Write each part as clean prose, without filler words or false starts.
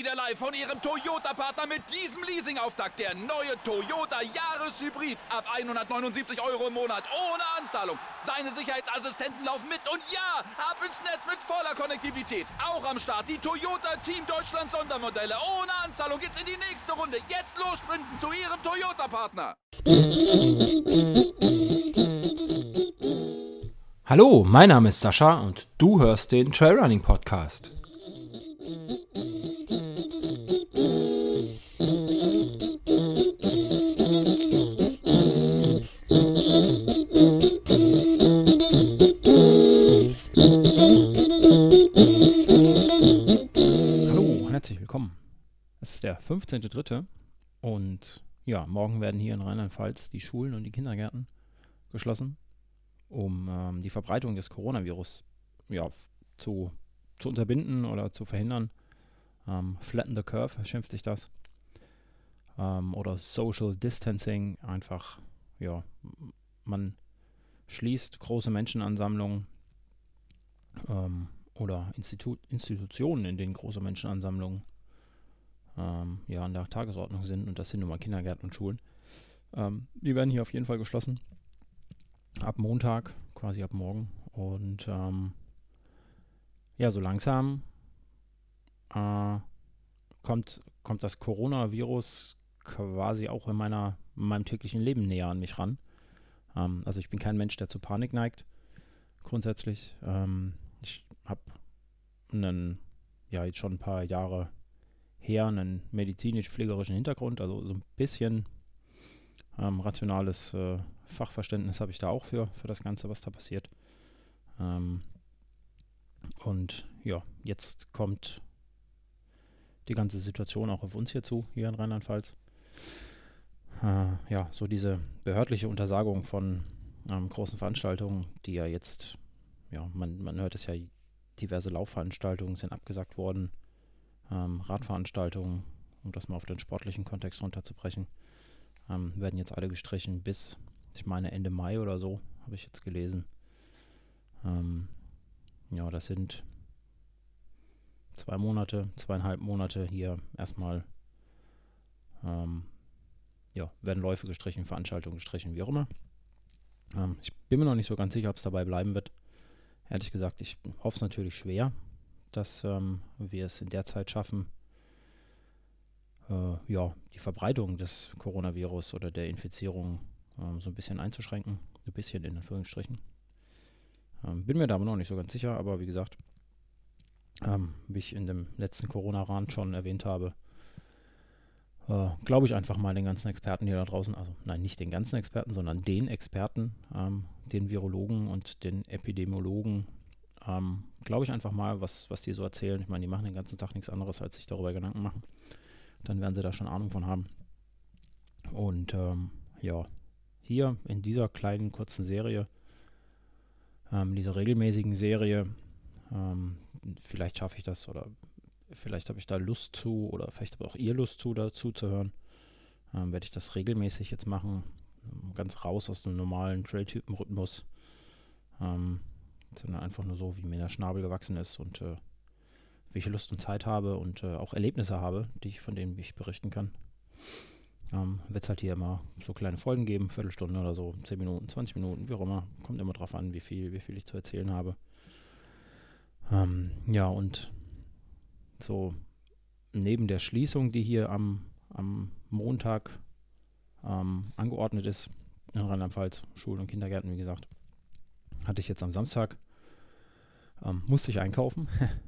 Live von Ihrem Toyota-Partner mit diesem Leasing-Auftakt. Der neue Toyota Jahreshybrid. Ab 179 € im Monat. Ohne Anzahlung. Seine Sicherheitsassistenten laufen mit. Und ja, ab ins Netz mit voller Konnektivität. Auch am Start die Toyota Team Deutschland Sondermodelle. Ohne Anzahlung geht's in die nächste Runde. Jetzt los sprinten zu Ihrem Toyota-Partner. Hallo, mein Name ist Sascha und du hörst den Trailrunning Podcast. Hallo, herzlich willkommen. Es ist der 15.3. und ja, morgen werden hier in Rheinland-Pfalz die Schulen und die Kindergärten geschlossen, um die Verbreitung des Coronavirus zu unterbinden oder zu verhindern. Flatten the Curve schimpft sich das. Oder Social Distancing, einfach, man schließt große Menschenansammlungen oder Institutionen, in denen große Menschenansammlungen an der Tagesordnung sind, und das sind nun mal Kindergärten und Schulen. Die werden hier auf jeden Fall geschlossen. Ab Montag, quasi ab morgen. Und so langsam kommt das Coronavirus quasi auch in meinem täglichen Leben näher an mich ran. Also ich bin kein Mensch, der zu Panik neigt, grundsätzlich. Ich habe jetzt schon ein paar Jahre her einen medizinisch-pflegerischen Hintergrund, also so ein bisschen rationales Fachverständnis habe ich da auch für das Ganze, was da passiert. Und jetzt kommt die ganze Situation auch auf uns hier in Rheinland-Pfalz. So diese behördliche Untersagung von großen Veranstaltungen, die ja jetzt, man hört es ja, diverse Laufveranstaltungen sind abgesagt worden, Radveranstaltungen, um das mal auf den sportlichen Kontext runterzubrechen, werden jetzt alle gestrichen bis, ich meine, Ende Mai oder so, habe ich jetzt gelesen. Das sind 2,5 Monate hier erstmal, werden Läufe gestrichen, Veranstaltungen gestrichen, wie auch immer. Ich bin mir noch nicht so ganz sicher, ob es dabei bleiben wird. Ehrlich gesagt, ich hoffe es natürlich schwer, dass wir es in der Zeit schaffen, die Verbreitung des Coronavirus oder der Infizierung so ein bisschen einzuschränken. Ein bisschen in Anführungsstrichen. Bin mir da aber noch nicht so ganz sicher, aber wie gesagt, wie ich in dem letzten Corona-Rand schon erwähnt habe, glaube ich einfach mal den ganzen Experten hier da draußen, also nein, nicht den ganzen Experten, sondern den Experten, den Virologen und den Epidemiologen, glaube ich einfach mal, was die so erzählen. Ich meine, die machen den ganzen Tag nichts anderes, als sich darüber Gedanken machen. Dann werden sie da schon Ahnung von haben. Und hier in dieser kleinen, kurzen Serie, dieser regelmäßigen Serie, vielleicht schaffe ich das oder vielleicht habe ich da Lust zu oder vielleicht habt auch ihr Lust zu, dazu zu hören, werde ich das regelmäßig jetzt machen, ganz raus aus dem normalen Trail-Typen-Rhythmus, sondern einfach nur so, wie mir der Schnabel gewachsen ist und wie ich Lust und Zeit habe und auch Erlebnisse habe, von denen ich berichten kann. Wird es halt hier immer so kleine Folgen geben, Viertelstunde oder so, 10 Minuten, 20 Minuten, wie auch immer. Kommt immer drauf an, wie viel ich zu erzählen habe. Und so neben der Schließung, die hier am Montag angeordnet ist, in Rheinland-Pfalz, Schulen und Kindergärten, wie gesagt, hatte ich jetzt am Samstag, musste ich einkaufen.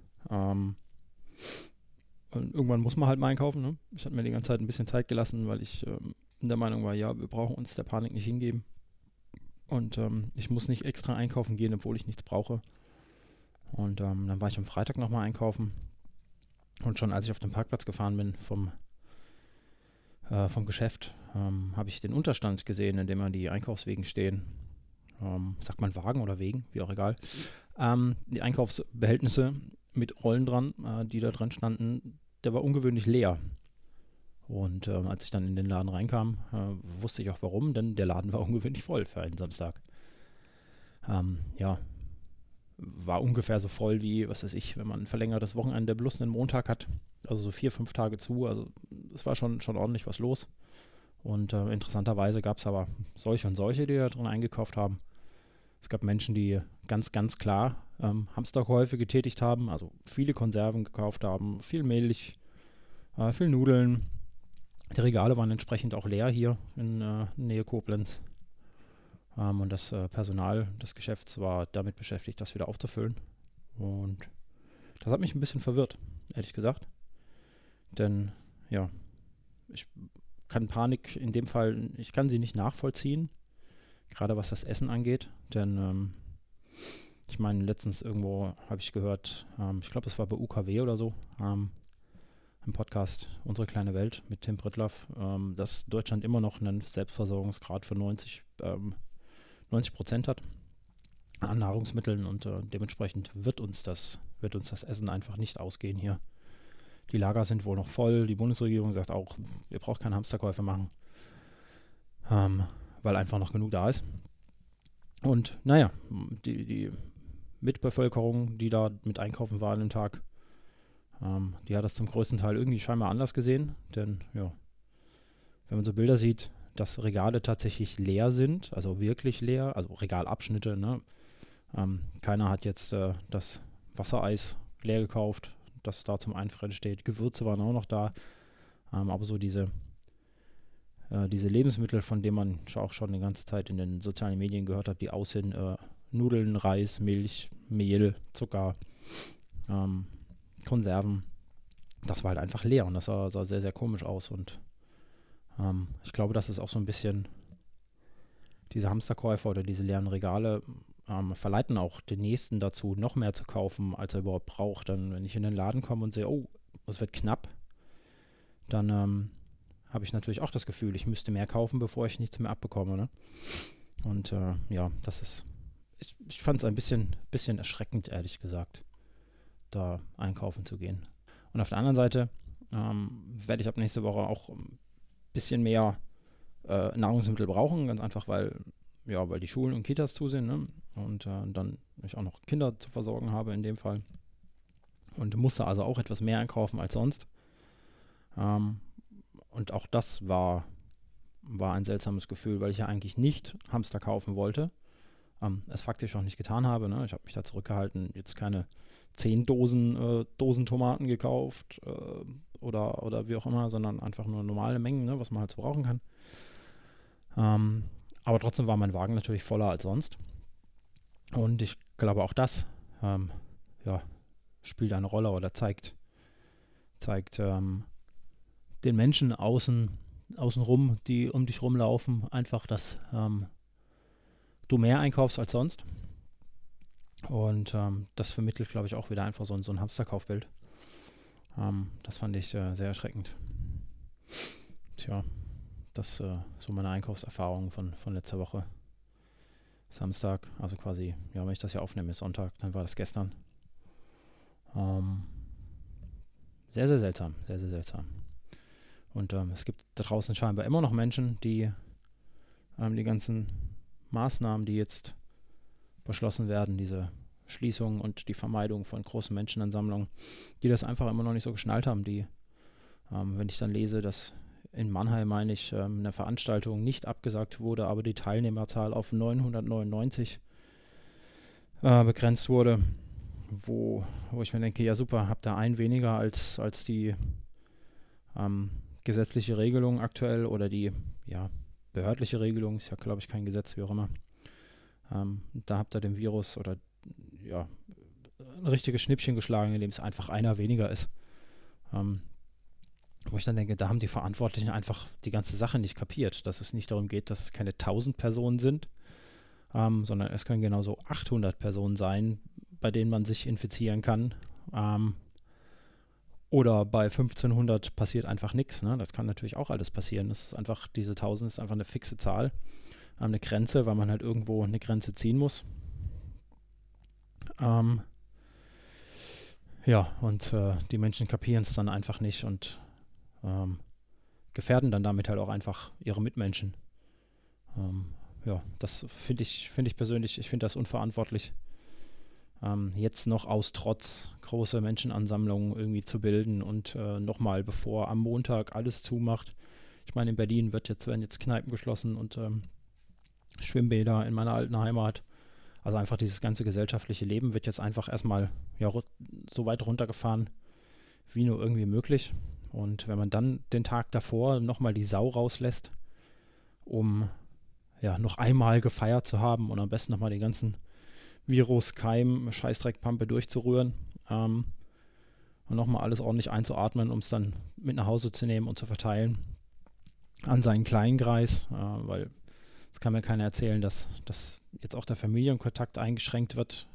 Und irgendwann muss man halt mal einkaufen. Ne? Ich hatte mir die ganze Zeit ein bisschen Zeit gelassen, weil ich der Meinung war, wir brauchen uns der Panik nicht hingeben. Und ich muss nicht extra einkaufen gehen, obwohl ich nichts brauche. Und dann war ich am Freitag nochmal einkaufen. Und schon als ich auf den Parkplatz gefahren bin vom Geschäft, habe ich den Unterstand gesehen, in dem die Einkaufswegen stehen. Sagt man Wagen oder Wegen, wie auch egal. Die Einkaufsbehältnisse mit Rollen dran, die da dran standen, der war ungewöhnlich leer. Und als ich dann in den Laden reinkam, wusste ich auch warum, denn der Laden war ungewöhnlich voll für einen Samstag. War ungefähr so voll wie, was weiß ich, wenn man ein verlängertes Wochenende bloß einen Montag hat Also so 4, 5 Tage zu. Also es war schon ordentlich was los. Und interessanterweise gab es aber solche und solche, die da drin eingekauft haben. Es gab Menschen, die ganz, ganz klar Hamsterkäufe getätigt haben, also viele Konserven gekauft haben, viel Milch, viel Nudeln. Die Regale waren entsprechend auch leer hier in Nähe Koblenz. Und das Personal des Geschäfts war damit beschäftigt, das wieder aufzufüllen. Und das hat mich ein bisschen verwirrt, ehrlich gesagt. Denn, ja, ich kann Panik in dem Fall, ich kann sie nicht nachvollziehen, gerade was das Essen angeht. Denn, ich meine, letztens irgendwo habe ich gehört, ich glaube, es war bei UKW oder so, im Podcast Unsere kleine Welt mit Tim Pritlove, dass Deutschland immer noch einen Selbstversorgungsgrad von 90% hat an Nahrungsmitteln und dementsprechend wird uns das Essen einfach nicht ausgehen hier. Die Lager sind wohl noch voll. Die Bundesregierung sagt auch, ihr braucht keine Hamsterkäufe machen, weil einfach noch genug da ist. Und naja, die Mitbevölkerung, die da mit einkaufen war an dem Tag, die hat das zum größten Teil irgendwie scheinbar anders gesehen. Denn ja, wenn man so Bilder sieht, dass Regale tatsächlich leer sind, also wirklich leer, also Regalabschnitte, ne? Keiner hat jetzt das Wassereis leer gekauft, das da zum Einfrieren steht. Gewürze waren auch noch da, aber so diese Lebensmittel, von denen man auch schon die ganze Zeit in den sozialen Medien gehört hat, die aussehen, Nudeln, Reis, Milch, Mehl, Zucker, Konserven, das war halt einfach leer und das sah sehr, sehr komisch aus und ich glaube, das ist auch so ein bisschen diese Hamsterkäufer oder diese leeren Regale verleiten auch den Nächsten dazu, noch mehr zu kaufen, als er überhaupt braucht. Dann, wenn ich in den Laden komme und sehe, oh, es wird knapp, dann habe ich natürlich auch das Gefühl, ich müsste mehr kaufen, bevor ich nichts mehr abbekomme. Ne? Und ja, das ist, ich fand es ein bisschen erschreckend, ehrlich gesagt, da einkaufen zu gehen. Und auf der anderen Seite werde ich ab nächste Woche auch ein bisschen mehr Nahrungsmittel brauchen, ganz einfach, weil die Schulen und Kitas zu sind, ne? Und dann ich auch noch Kinder zu versorgen habe in dem Fall. Und musste also auch etwas mehr einkaufen als sonst. Und auch das war ein seltsames Gefühl, weil ich ja eigentlich nicht Hamster kaufen wollte. Es faktisch auch nicht getan habe. Ne? Ich habe mich da zurückgehalten, jetzt keine 10 Dosen Tomaten gekauft oder wie auch immer, sondern einfach nur normale Mengen, ne, was man halt so brauchen kann. Aber trotzdem war mein Wagen natürlich voller als sonst. Und ich glaube auch das spielt eine Rolle oder zeigt den Menschen außenrum, die um dich rumlaufen, einfach, dass du mehr einkaufst als sonst. Und das vermittelt, glaube ich, auch wieder einfach so ein Hamsterkaufbild. Das fand ich sehr erschreckend. Tja, das so meine Einkaufserfahrung von letzter Woche. Samstag, also quasi, ja, wenn ich das hier aufnehme, ist Sonntag, dann war das gestern. Sehr, sehr seltsam, sehr, sehr seltsam. Und es gibt da draußen scheinbar immer noch Menschen, die die ganzen Maßnahmen, die jetzt beschlossen werden, diese Schließung und die Vermeidung von großen Menschenansammlungen, die das einfach immer noch nicht so geschnallt haben, die, wenn ich dann lese, dass in Mannheim, meine ich, eine Veranstaltung nicht abgesagt wurde, aber die Teilnehmerzahl auf 999 begrenzt wurde, wo ich mir denke, ja super, habt ihr einen weniger als die gesetzliche Regelung aktuell oder die behördliche Regelung, ist ja glaube ich kein Gesetz, wie auch immer. Da habt ihr dem Virus oder ein richtiges Schnippchen geschlagen, in dem es einfach einer weniger ist. Wo ich dann denke, da haben die Verantwortlichen einfach die ganze Sache nicht kapiert, dass es nicht darum geht, dass es keine 1000 Personen sind, sondern es können genauso 800 Personen sein, bei denen man sich infizieren kann. Oder bei 1500 passiert einfach nichts. Ne? Das kann natürlich auch alles passieren. Das ist einfach, diese 1000 ist einfach eine fixe Zahl, eine Grenze, weil man halt irgendwo eine Grenze ziehen muss. Und die Menschen kapieren es dann einfach nicht und gefährden dann damit halt auch einfach ihre Mitmenschen. Das finde ich persönlich, ich finde das unverantwortlich. jetzt noch aus Trotz große Menschenansammlungen irgendwie zu bilden und nochmal, bevor am Montag alles zumacht. Ich meine, in Berlin werden jetzt Kneipen geschlossen und Schwimmbäder in meiner alten Heimat. Also einfach dieses ganze gesellschaftliche Leben wird jetzt einfach erstmal so weit runtergefahren, wie nur irgendwie möglich. Und wenn man dann den Tag davor nochmal die Sau rauslässt, um noch einmal gefeiert zu haben und am besten nochmal den ganzen Virus, Keim, Scheißdreckpampe durchzurühren und nochmal alles ordentlich einzuatmen, um es dann mit nach Hause zu nehmen und zu verteilen an seinen kleinen Kreis, weil es kann mir keiner erzählen, dass jetzt auch der Familienkontakt eingeschränkt wird,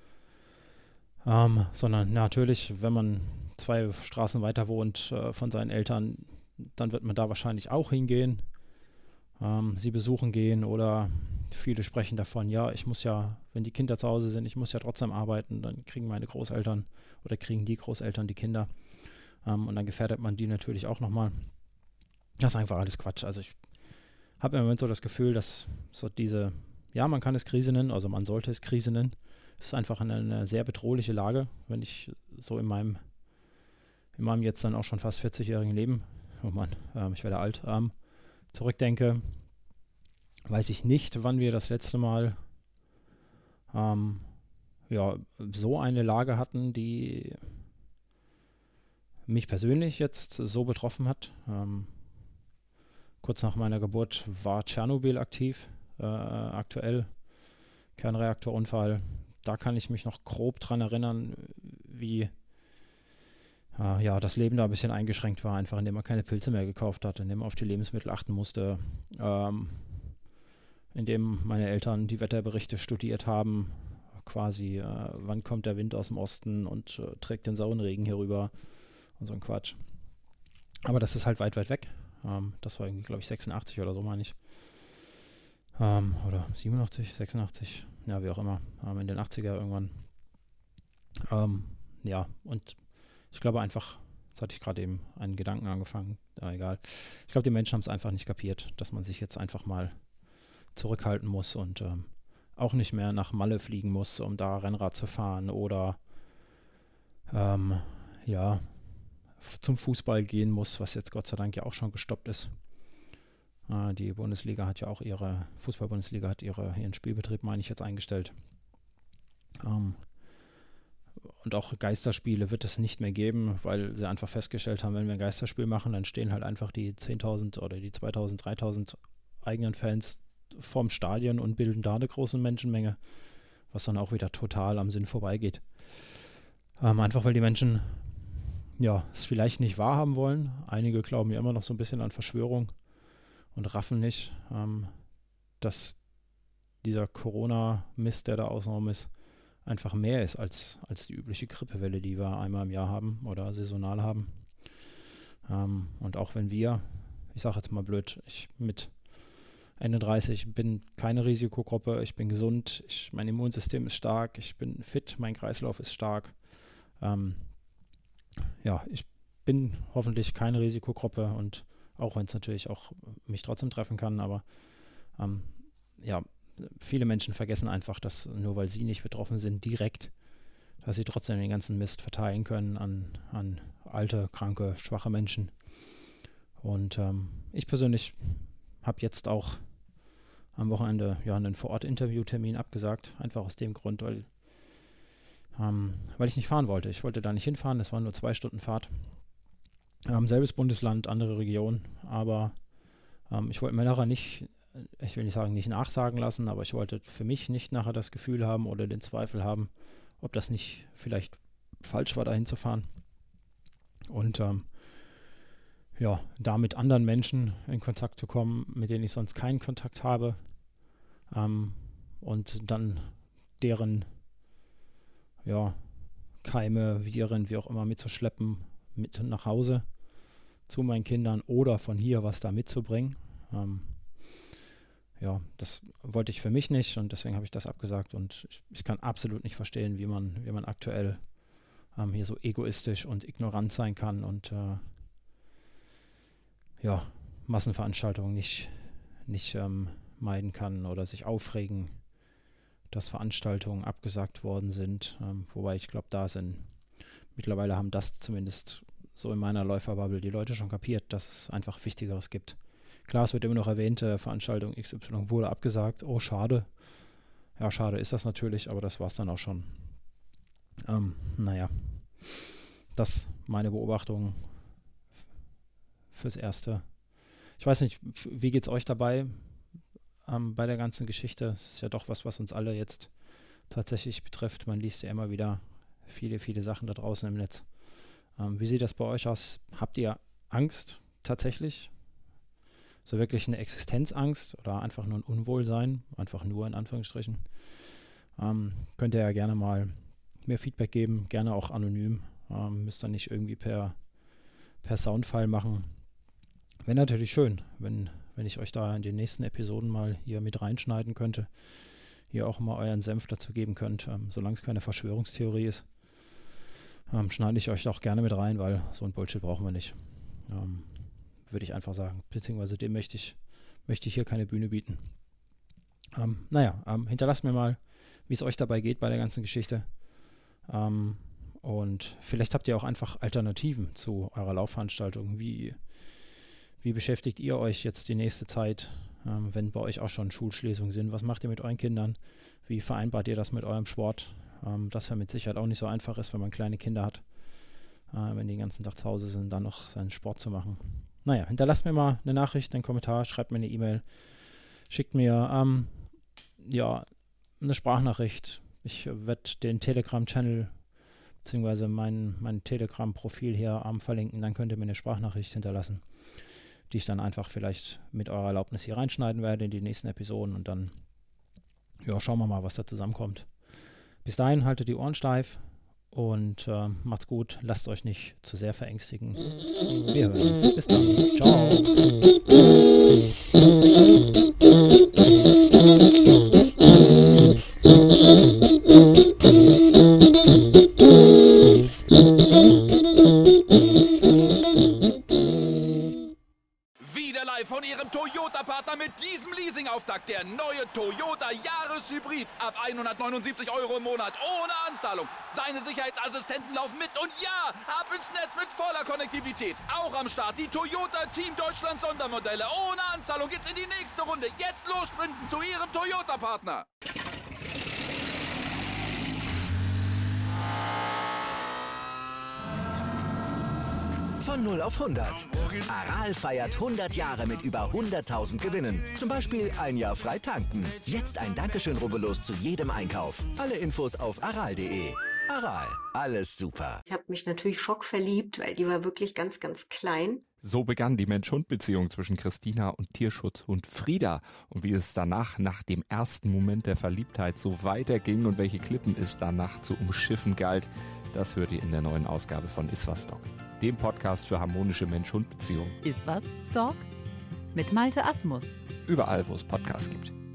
sondern natürlich, wenn man 2 Straßen weiter wohnt von seinen Eltern, dann wird man da wahrscheinlich auch hingehen, sie besuchen gehen oder viele sprechen davon, ja, ich muss ja, wenn die Kinder zu Hause sind, ich muss ja trotzdem arbeiten, dann kriegen meine Großeltern oder kriegen die Großeltern die Kinder und dann gefährdet man die natürlich auch nochmal. Das ist einfach alles Quatsch. Also ich habe im Moment so das Gefühl, dass so man kann es Krise nennen, also man sollte es Krise nennen. Es ist einfach eine sehr bedrohliche Lage, wenn ich so in meinem jetzt dann auch schon fast 40-jährigen Leben, oh Mann, ich werde alt, zurückdenke, weiß ich nicht, wann wir das letzte Mal so eine Lage hatten, die mich persönlich jetzt so betroffen hat. Kurz nach meiner Geburt war Tschernobyl aktiv, aktuell, Kernreaktorunfall. Da kann ich mich noch grob dran erinnern, wie das Leben da ein bisschen eingeschränkt war, einfach indem man keine Pilze mehr gekauft hat, indem man auf die Lebensmittel achten musste, indem meine Eltern die Wetterberichte studiert haben, quasi, wann kommt der Wind aus dem Osten und trägt den sauren Regen hier rüber und so ein Quatsch. Aber das ist halt weit, weit weg. Das war irgendwie, glaube ich, 86 oder so, meine ich. Oder 87, 86, ja, wie auch immer. In den 80er irgendwann. Und ich glaube einfach, jetzt hatte ich gerade eben einen Gedanken angefangen, egal. Ich glaube, die Menschen haben es einfach nicht kapiert, dass man sich jetzt einfach mal zurückhalten muss und auch nicht mehr nach Malle fliegen muss, um da Rennrad zu fahren oder zum Fußball gehen muss, was jetzt Gott sei Dank ja auch schon gestoppt ist. Die Bundesliga hat ja auch Fußball-Bundesliga hat ihren Spielbetrieb, meine ich, jetzt eingestellt. Und auch Geisterspiele wird es nicht mehr geben, weil sie einfach festgestellt haben, wenn wir ein Geisterspiel machen, dann stehen halt einfach die 10.000 oder die 2.000, 3.000 eigenen Fans vorm Stadion und bilden da eine große Menschenmenge, was dann auch wieder total am Sinn vorbeigeht. Einfach weil die Menschen es vielleicht nicht wahrhaben wollen. Einige glauben ja immer noch so ein bisschen an Verschwörung und raffen nicht, dass dieser Corona-Mist, der da außenrum ist, einfach mehr ist als die übliche Grippewelle, die wir einmal im Jahr haben oder saisonal haben. Und auch wenn ich sage jetzt mal blöd, ich mit Ende 30 bin keine Risikogruppe, ich bin gesund, mein Immunsystem ist stark, ich bin fit, mein Kreislauf ist stark. Ich bin hoffentlich keine Risikogruppe und auch wenn es natürlich auch mich trotzdem treffen kann, aber viele Menschen vergessen einfach, dass nur weil sie nicht betroffen sind direkt, dass sie trotzdem den ganzen Mist verteilen können an alte, kranke, schwache Menschen. Und ich persönlich habe jetzt auch am Wochenende einen Vor-Ort-Interviewtermin abgesagt, einfach aus dem Grund, weil ich nicht fahren wollte. Ich wollte da nicht hinfahren, das waren nur 2 Stunden Fahrt. Selbes Bundesland, andere Region, aber ich wollte mir nachher nicht, ich will nicht sagen, nicht nachsagen lassen, aber ich wollte für mich nicht nachher das Gefühl haben oder den Zweifel haben, ob das nicht vielleicht falsch war, dahin zu fahren. Und da mit anderen Menschen in Kontakt zu kommen, mit denen ich sonst keinen Kontakt habe und dann deren Keime, Viren, wie auch immer mitzuschleppen, mit nach Hause zu meinen Kindern oder von hier was da mitzubringen. Das wollte ich für mich nicht und deswegen habe ich das abgesagt und ich kann absolut nicht verstehen, wie man aktuell hier so egoistisch und ignorant sein kann und Massenveranstaltungen nicht meiden kann oder sich aufregen dass Veranstaltungen abgesagt worden sind. Wobei ich glaube, mittlerweile haben das zumindest so in meiner Läuferbubble die Leute schon kapiert, dass es einfach Wichtigeres gibt. Klar, es wird immer noch erwähnt, Veranstaltung XY wurde abgesagt. Oh, schade. Ja, schade ist das natürlich, aber das war es dann auch schon. Das meine Beobachtung fürs Erste. Ich weiß nicht, wie geht's euch dabei bei der ganzen Geschichte? Es ist ja doch was uns alle jetzt tatsächlich betrifft. Man liest ja immer wieder viele, viele Sachen da draußen im Netz. Wie sieht das bei euch aus? Habt ihr Angst tatsächlich? So wirklich eine Existenzangst oder einfach nur ein Unwohlsein? Einfach nur in Anführungsstrichen. Könnt ihr ja gerne mal mir Feedback geben, gerne auch anonym. Müsst ihr nicht irgendwie per Soundfile machen. Wäre natürlich schön, wenn ich euch da in den nächsten Episoden mal hier mit reinschneiden könnte. Hier auch mal euren Senf dazu geben könnt. Solange es keine Verschwörungstheorie ist, schneide ich euch auch gerne mit rein, weil so ein Bullshit brauchen wir nicht. Würde ich einfach sagen. Beziehungsweise dem möchte ich hier keine Bühne bieten. Hinterlasst mir mal, wie es euch dabei geht bei der ganzen Geschichte. Und vielleicht habt ihr auch einfach Alternativen zu eurer Laufveranstaltung. Wie beschäftigt ihr euch jetzt die nächste Zeit, wenn bei euch auch schon Schulschließungen sind? Was macht ihr mit euren Kindern? Wie vereinbart ihr das mit eurem Sport? Das ja mit Sicherheit auch nicht so einfach ist, wenn man kleine Kinder hat. Wenn die den ganzen Tag zu Hause sind, dann noch seinen Sport zu machen. Hinterlasst mir mal eine Nachricht, einen Kommentar, schreibt mir eine E-Mail, schickt mir eine Sprachnachricht. Ich werde den Telegram-Channel beziehungsweise mein Telegram-Profil hier verlinken, dann könnt ihr mir eine Sprachnachricht hinterlassen, die ich dann einfach vielleicht mit eurer Erlaubnis hier reinschneiden werde in die nächsten Episoden und dann schauen wir mal, was da zusammenkommt. Bis dahin haltet die Ohren steif und macht's gut, lasst euch nicht zu sehr verängstigen. Wir hören uns. Bis dann. Ciao. Von Ihrem Toyota-Partner mit diesem Leasing-Auftakt. Der neue Toyota Jahreshybrid. Ab 179 € im Monat. Ohne Anzahlung. Seine Sicherheitsassistenten laufen mit. Und ja, ab ins Netz mit voller Konnektivität. Auch am Start die Toyota Team Deutschland Sondermodelle. Ohne Anzahlung geht's in die nächste Runde. Jetzt los sprinten zu Ihrem Toyota-Partner. Von 0 auf 100. Aral feiert 100 Jahre mit über 100.000 Gewinnen. Zum Beispiel ein Jahr frei tanken. Jetzt ein Dankeschön, rubbellos zu jedem Einkauf. Alle Infos auf aral.de. Aral, alles super. Ich habe mich natürlich schockverliebt, weil die war wirklich ganz, ganz klein. So begann die Mensch-Hund-Beziehung zwischen Christina und Tierschutzhund Frieda. Und wie es danach, nach dem ersten Moment der Verliebtheit, so weiterging und welche Klippen es danach zu umschiffen galt, das hört ihr in der neuen Ausgabe von Iswas Dog, dem Podcast für harmonische Mensch-Hund-Beziehungen. Iswas Dog? Mit Malte Asmus. Überall, wo es Podcasts gibt.